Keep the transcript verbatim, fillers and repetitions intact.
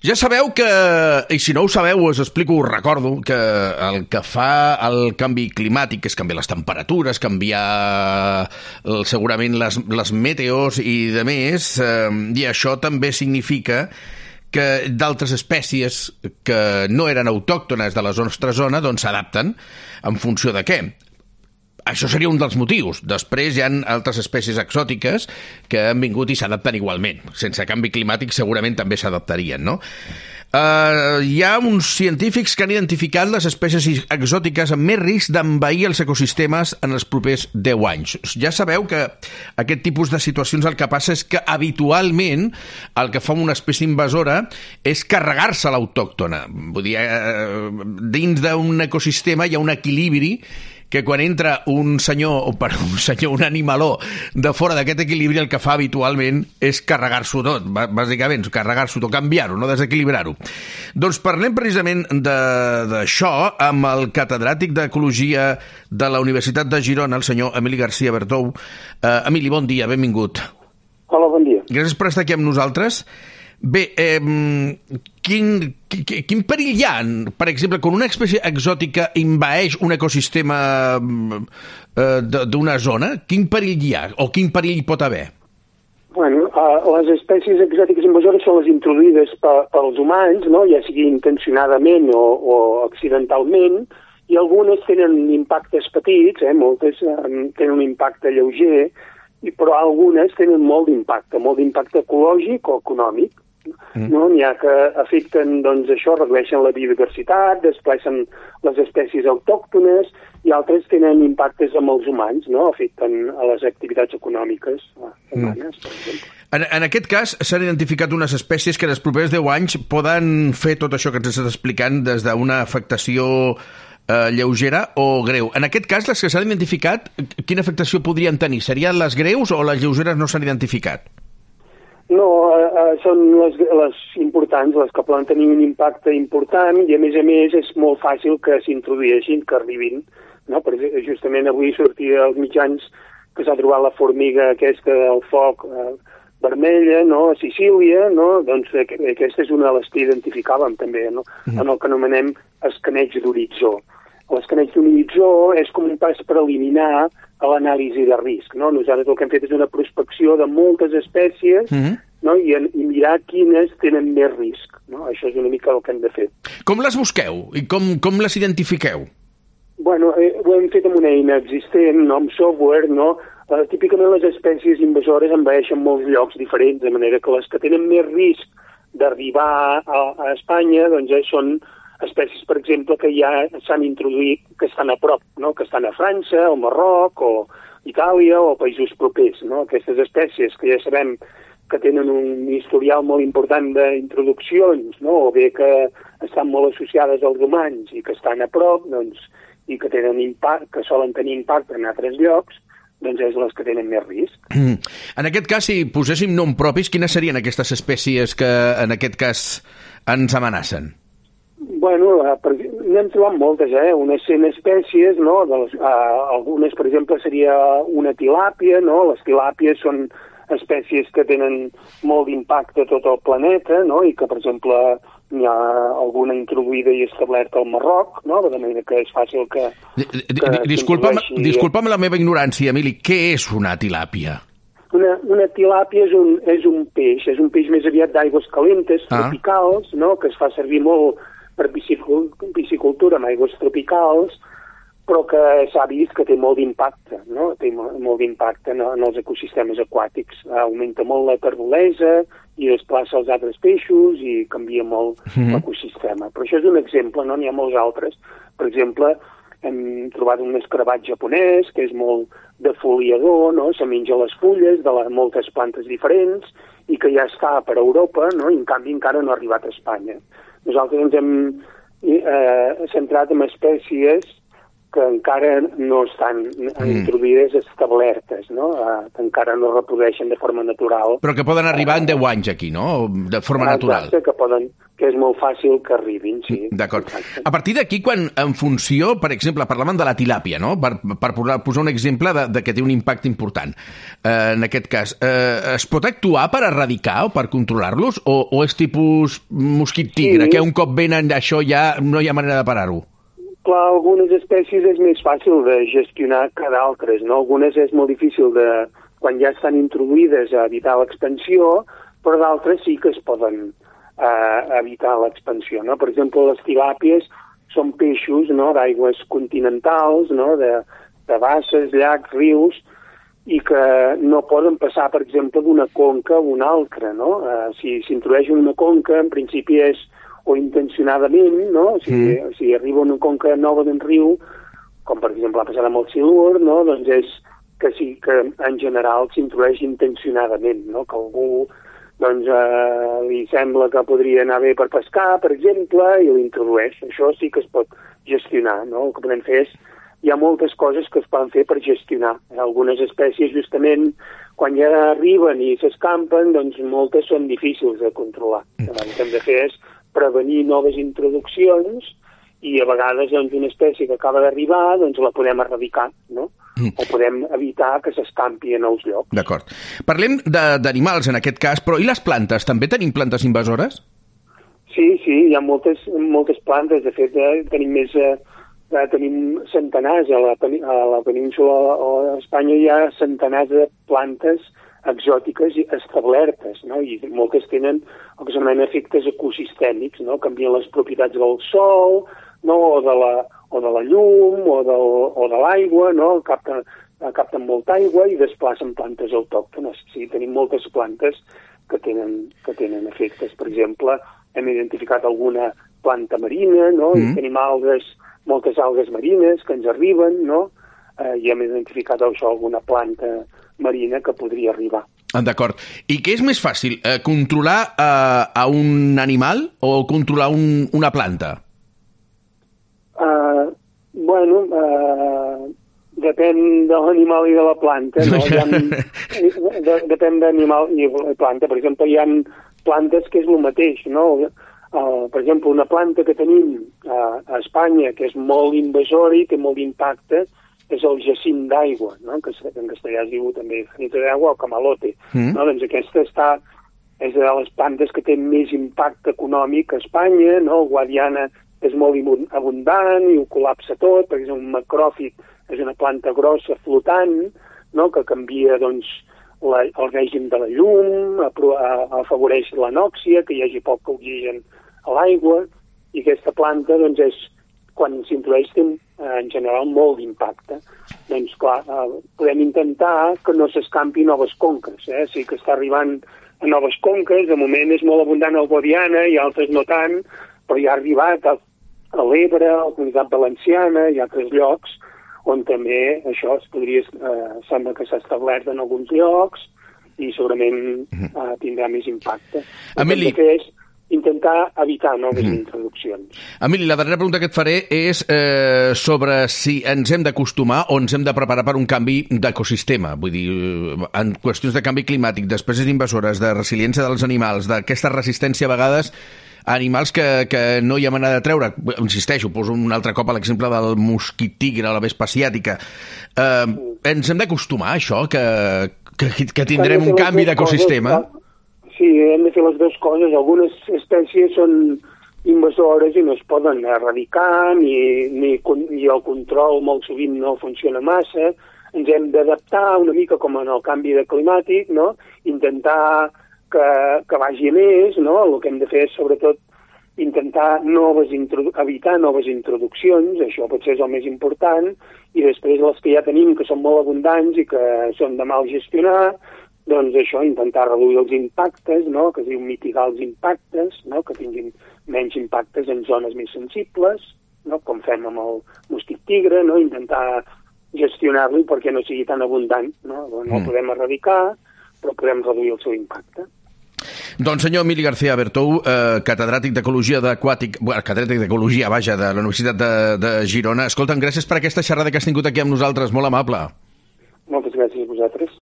Ja sabeu que, i si no ho sabeu us explico, us recordo que el que fa el canvi climàtic és canviar les temperatures, canviar segurament les, les meteors i de més, eh, i això també significa que d'altres espècies que no eren autòctones de la nostra zona doncs s'adapten en funció de què? Això seria un dels motius. Després hi ha altres espècies exòtiques que han vingut i s'adapten igualment. Sense canvi climàtic segurament també s'adaptarien, no? Uh, hi ha uns científics que han identificat les espècies exòtiques amb més risc d'envair els ecosistemes en els propers deu anys. Ja sabeu que aquest tipus de situacions el que passa és que habitualment el que fa una espècie invasora és carregar-se l'autòctona. Vull dir, uh, dins d'un ecosistema hi ha un equilibri que quan entra un senyor, o per un senyor, un animaló de fora d'aquest equilibri, el que fa habitualment és carregar-s'ho tot, bàsicament, carregar-s'ho tot, canviar-ho, no desequilibrar-ho. Doncs parlem precisament d'això amb el catedràtic d'Ecologia de la Universitat de Girona, el senyor Emili García Bertou. Uh, Emili, bon dia, benvingut. Hola, bon dia. Gràcies per estar aquí amb nosaltres. Bé, eh, quin, quin, quin perill hi ha, per exemple, quan una espècie exòtica invaeix un ecosistema eh, d'una zona, quin perill hi ha o quin perill hi pot haver? Bueno, uh, les espècies exòtiques invasores són les introduïdes pels humans, no? Ja sigui intencionadament o, o accidentalment, i algunes tenen impactes petits, eh? Moltes um, tenen un impacte lleuger, i però algunes tenen molt d'impacte, molt d'impacte ecològic o econòmic. Mm. No? N'hi ha que afecten, doncs, això, redueixen la biodiversitat, desplacen les espècies autòctones, i altres tenen impactes amb els humans, no? Afecten a les activitats econòmiques humanes, mm. per exemple. En, en aquest cas, s'han identificat unes espècies que en els propers deu anys poden fer tot això que ens estàs explicant des d'una afectació eh, lleugera o greu. En aquest cas, les que s'han identificat, quina afectació podrien tenir? Serien les greus o les lleugeres no s'han identificat? No, eh, són les, les importants, les que poden tenir un impacte important, i a més a més és molt fàcil que s'introdueixin, que arribin, no? Perquè justament avui sortia als mitjans que s'ha trobat la formiga aquesta del foc eh, vermella, no? A Sicília, no? Doncs aquesta és una de les que identificàvem també, no? Mm. En el que anomenem escaneig d'horitzó. L'escaneig d'horitzó és com un pas preliminar a l'anàlisi de risc, no? Nosaltres el que hem fet és una prospecció de moltes espècies, mm-hmm. no? I, i mirar quines tenen més risc, no? Això és una mica el que hem de fer. Com les busqueu i com, com les identifiqueu? Bueno, eh, ho hem fet amb una eina existent, no? Amb software, no? Eh, típicament les espècies invasores envaeixen molts llocs diferents, de manera que les que tenen més risc d'arribar a, a Espanya, doncs ja són espècies, per exemple, que ja s'han introduït, que estan a prop, no? Que estan a França, o Marroc, o Itàlia, o països propers, no? Aquestes espècies que ja sabem que tenen un historial molt important d'introduccions, no? O bé que estan molt associades als humans i que estan a prop, doncs, i que tenen impacte, que solen tenir impacte en altres llocs, doncs és les que tenen més risc. Mm. En aquest cas, si poséssim nom propis, quines serien aquestes espècies que en aquest cas ens amenacen? Bueno, n'hem trobat moltes, eh? Unes cent espècies, no? De les, uh, algunes, per exemple, seria una tilàpia, no? Les tilàpies són espècies que tenen molt d'impacte a tot el planeta, no? I que, per exemple, n'hi ha alguna introduïda i establerta al Marroc, no? De manera que és fàcil que... que Disculpa'm, disculpa'm la meva ignorància, Emili, què és una tilàpia? Una, una tilàpia és un, és un peix, és un peix més aviat d'aigües calentes, ah. tropicals, no? Que es fa servir molt per piscicultura amb aigües tropicals, però que s'ha vist que té molt d'impacte, no? Té molt d'impacte en, en els ecosistemes aquàtics. Augmenta molt la terbolesa i desplaça els altres peixos i canvia molt mm-hmm. l'ecosistema. Però això és un exemple, no? N'hi ha molts altres. Per exemple, hem trobat un escarabat japonès que és molt defoliador, no? Se menja les fulles de les moltes plantes diferents i que ja està per Europa, no? I en canvi encara no ha arribat a Espanya. Nosaltres ens hem eh, centrat en espècies que encara no estan introduïdes establertes, no? Uh, que encara no reprodueixen de forma natural. Però que poden arribar en deu anys aquí, no? De forma natural. Exacte, que, poden, que és molt fàcil que arribin, sí. D'acord. A partir d'aquí, quan en funció, per exemple, parlaven de la tilàpia, no? Per, per posar un exemple de, de que té un impacte important. Eh, en aquest cas, eh, es pot actuar per erradicar o per controlar-los? O, o és tipus mosquit tigre, sí, que un cop venen això ja no hi ha manera de parar-ho? Clar, algunes espècies és més fàcil de gestionar que d'altres, no? Algunes és molt difícil de, quan ja estan introduïdes, a evitar l'expansió, però d'altres sí que es poden eh, evitar l'expansió, no? Per exemple, les tilàpies són peixos, no?, d'aigües continentals, no?, de, de basses, llacs, rius, i que no poden passar, per exemple, d'una conca a una altra, no? Eh, si s'introdueix una conca, en principi és o intencionadament, no? Si, mm. si arriba una conca nova d'un riu, com per exemple ha passat amb el silur, no? Doncs és que sí que en general s'introdueix intencionadament, no? Que algú doncs, eh, li sembla que podria anar bé per pescar, per exemple, i l'introdueix. Això sí que es pot gestionar, no? El que podem fer és, hi ha moltes coses que es poden fer per gestionar. Algunes espècies, justament, quan ja arriben i s'escampen, doncs moltes són difícils de controlar. Mm. El que hem de fer és prevenir noves introduccions i a vegades doncs, una espècie que acaba d'arribar doncs la podem erradicar, no? Mm. O podem evitar que s'escampi a nous llocs. D'acord. Parlem d'animals en aquest cas, però i les plantes? També tenim plantes invasores? Sí, sí, hi ha moltes, moltes plantes. De fet, eh, tenim més... Eh, tenim centenars a la, a la península o a Espanya hi ha centenars de plantes exòtiques i establertes, no? I moltes tenen el que s'anomena efectes ecosistèmics, no? Canvien les propietats del sol, no? o, de la, o de la llum, o, del, o de l'aigua, no? Capten, capten molta aigua i desplacen plantes autòctones. Sí, tenim moltes plantes que tenen, que tenen efectes. Per exemple, hem identificat alguna planta marina, no? Mm. I tenim algues, moltes algues marines que ens arriben, no? Eh, I hem identificat això, alguna planta marina que podria arribar. D'acord. I què és més fàcil, eh, controlar eh, a un animal o controlar un, una planta? Uh, bueno, uh, depèn de l'animal i de la planta. No? Hi ha, de, depèn d'animal i de planta. Per exemple, hi ha plantes que és el mateix, no? Uh, per exemple, una planta que tenim uh, a Espanya, que és molt invasora i té molt d'impacte, és el jacint d'aigua, no? Que en castellà es diu també janito d'aigua o camalote. Mm. No? Doncs aquesta està, és de les plantes que té més impacte econòmic a Espanya, no? El guadiana és molt abundant i ho col·lapsa tot, perquè és un macròfit, és una planta grossa flotant, no? Que canvia doncs, la, el règim de la llum, a, a, afavoreix l'anòxia, que hi hagi poc oxigen a l'aigua, i aquesta planta doncs, és, quan s'introdueix té en general molt d'impacte. Doncs clar, eh, podem intentar que no s'escampi noves conques, eh? Sí que està arribant a noves conques, de moment és molt abundant al Guadiana i altres no tant, però ja ha arribat a, a l'Ebre, a la Comunitat Valenciana i altres llocs on també això es podria, eh, sembla que s'ha establert en alguns llocs i segurament eh, tindrà més impacte. Emili... El que és intentar evitar noves mm. introduccions. Emili, la darrera pregunta que et faré és eh, sobre si ens hem d'acostumar o ens hem de preparar per un canvi d'ecosistema. Vull dir, en qüestions de canvi climàtic, d'espècies invasores, de resiliència dels animals, d'aquesta resistència a vegades a animals que, que no hi ha manera de treure. Insisteixo, poso un altre cop a l'exemple del mosquit tigre, la vespa asiàtica. Eh, mm. Ens hem d'acostumar a això, que, que, que tindrem un canvi d'ecosistema? Coses, sí, hem de fer les dues coses. Algunes espècies són invasores i no es poden erradicar, ni, ni, ni el control molt sovint no funciona massa. Ens hem d'adaptar una mica com en el canvi de climàtic, no? Intentar que, que vagi a més, no? El que hem de fer és sobretot intentar noves evitar noves introduccions, això potser és el més important, i després les que ja tenim, que són molt abundants i que són de mal gestionar, doncs això, intentar reduir els impactes, no? Que es diu mitigar els impactes, no? Que tinguin menys impactes en zones més sensibles, no? Com fem amb el mosquit tigre, no? Intentar gestionar-lo perquè no sigui tan abundant, no? No el podem erradicar, però podem reduir el seu impacte. Doncs senyor Emili García Bertou, eh, catedràtic d'Ecologia d'Aquàtic, bueno, catedràtic d'Ecologia, vaja, de la Universitat de, de Girona. Escolta'm, gràcies per aquesta xerrada que has tingut aquí amb nosaltres, molt amable. Moltes gràcies a vosaltres.